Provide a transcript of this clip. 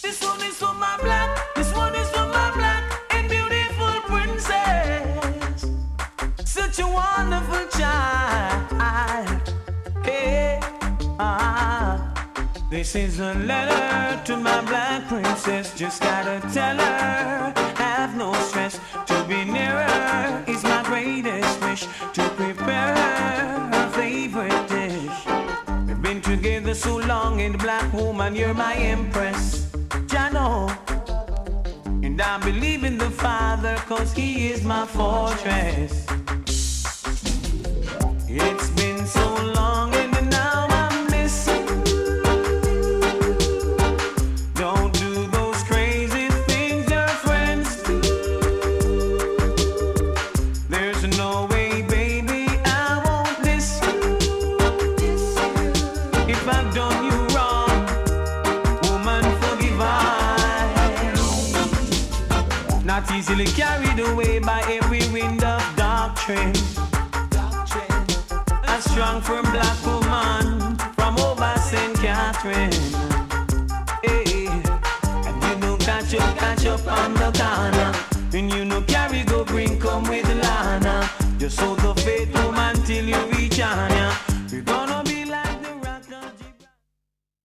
This one is for my black, this one is for my black and beautiful princess. Such a wonderful child. Hey, this is a letter to my black princess. Just gotta tell her, have no stress. To be near her is my greatest wish. To prepare her favorite dish. We've been together so long, and black woman, you're my empress. Jano. And I believe in the Father, cause he is my fortress. It's been so long, and now I'm missing. Don't do those crazy things your friends do. There's no way, baby, I won't listen. If I've done you wrong, woman, forgive I. Not easily carried away by every wind of doctrine. A strong, firm black woman from over St. Catherine. Hey, and you don't catch up on the corner. And you